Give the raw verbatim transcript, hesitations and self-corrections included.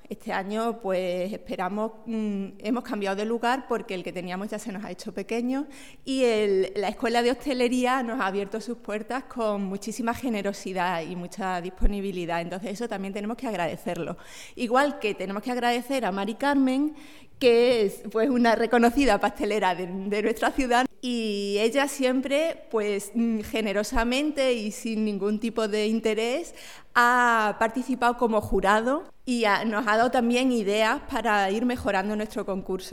Este año pues esperamos, mmm, hemos cambiado de lugar porque el que teníamos ya se nos ha hecho pequeño y el, la Escuela de Hostelería nos ha abierto sus puertas con muchísima generosidad y mucha disponibilidad, entonces eso también tenemos que agradecerlo. Igual que tenemos que agradecer a Mari Carmen, que es pues, una reconocida pastelera de, de nuestra ciudad, y ella siempre, pues generosamente y sin ningún tipo de interés, ha participado como jurado y ha, nos ha dado también ideas para ir mejorando nuestro concurso.